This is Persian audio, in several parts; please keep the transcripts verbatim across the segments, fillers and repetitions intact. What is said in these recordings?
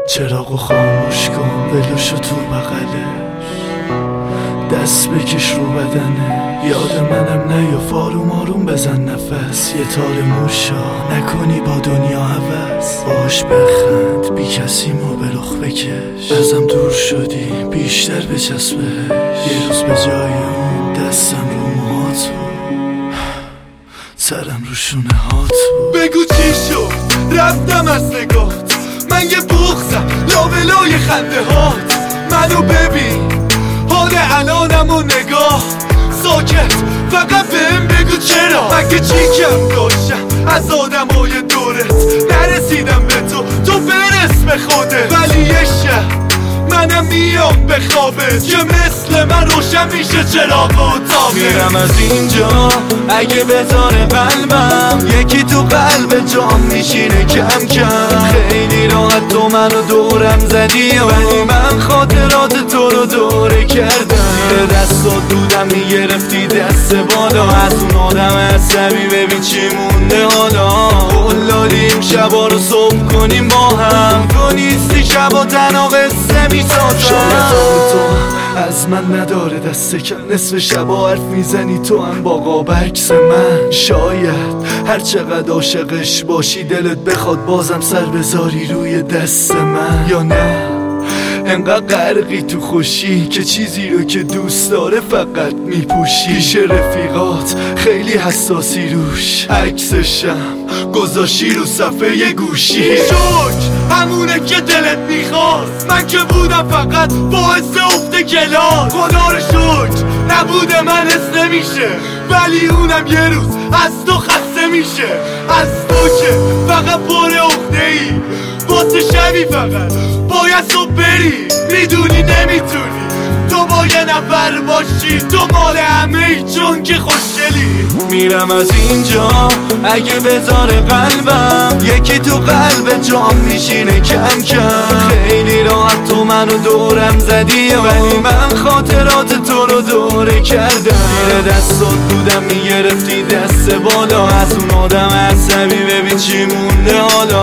چراغو خاموش کن، ولوشو تو بغلش، دست بکش رو بدنه، یاد منم نیا، آروم آروم بزن نفس، یه تار موشا نکنی با دنیا عوض، باش بخند بی کسی ما به رخ بکش، ازم دور شدی بیشتر بچسبش، یه روز به جای اون دستم رو موهات بود، سرم رو شونه هات بود. بگو چی شد رفتم از نگات، من یه بغزم لابلای خنده هات، منو ببین حال الانم و نگاه، ساکت فقط بهم بگو چرا، مگه چی کم داشتم از آدمای دورت، نرسیدم به تو تو برس به خودت، ولی یه شب منم میام به خوابت که مثل من روشن میشه چراغ و تابت. میرم از اینجا اگه بذاره قلبم، یکی تو قلب جام میشینه کم کم، خیلی راحت تو منو دورم زدی، ولی من خاطرات تو رو دوره کردم، زیر دستات بودم میگرفتی دست بالا، از اون آدم عصبی ببین چی مونده حالا، قلالیم شبا رو صبح کنیم با هم، تو نیستی شبا تنها قصه میسازم. شاید تو از من نداره دست کم، نصف شبا حرف میزنی تو هم با قاب عکس من، شاید هر چقدر عاشقش باشی دلت بخواد بازم سر بذاری روی دست من، یا نه انقدر غرقی تو خوشی که چیزی رو که دوست داره فقط میپوشی، پیش رفیقات خیلی حساسی روش، عکسشم گذاشی رو صفحه گوشی، شک همونه که دلت میخواست، من که بودم فقط باعث افت کلاس، خدا رو شکر نبوده من حس نمیشه، ولی اونم یه روز از تو خسته میشه، از تو که فقط پر عقده ای، با تو شبی فقط باید تو بری، میدونی نمیتونی تو با یه نفر باشی، تو مال همه ای چون که خوشگلی. میرم از اینجا اگه بذاره قلبم، یکی تو قلب جام میشینه کم کم، خیلی راحت تو منو دورم زدی، ولی من خاطرات تو رو دوره کردم، زیر دستات بودم میگرفتی دست بالا، از اون آدم عصبی ببین چی مونده حالا،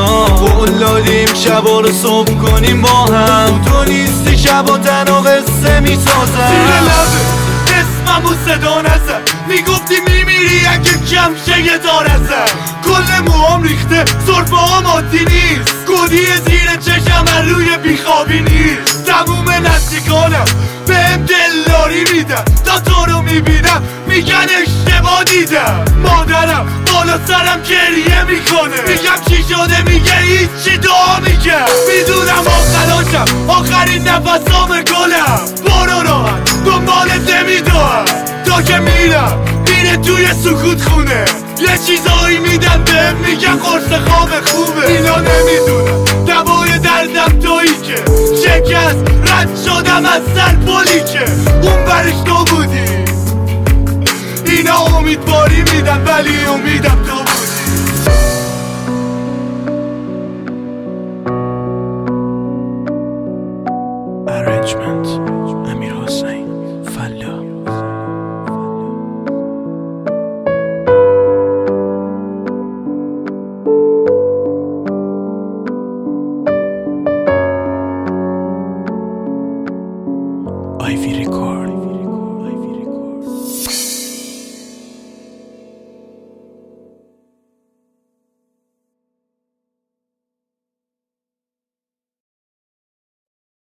قلالیم شبا رو صبح کنیم با هم، تو نیستی شبا تنها قصه میسازم. زیر لبه اسممو صدا نزن، میگفتی میمیری اگه کم شه یه دار ازم، کل موام ریخته سرفه هم عادی نیست، گودی زیر چشم من روی بیخوابی نیست، تموم نزدیکانم بهم دلداری میدن، تا تو رو میبینم میگن اشتباه دیدم، مادرم بالا سرم گریه میکنه، میگم چی شده میگه هیچی، دعا میگم، میدونم آخراشم آخرین نفسام گلم، برو راحت دنبالت نمیدونم، تا که میرم میره توی سکوت خونه، یه چیزایی میدن بهم میگن قرص خواب خوبه، اینا نمیدونم دوای دردم تویی که شکست رد شدم از سر پلی که اون برش تو بودی، اینا امیدواری میدن ولی امیدم تو بودی. Arrangement امیر حسین.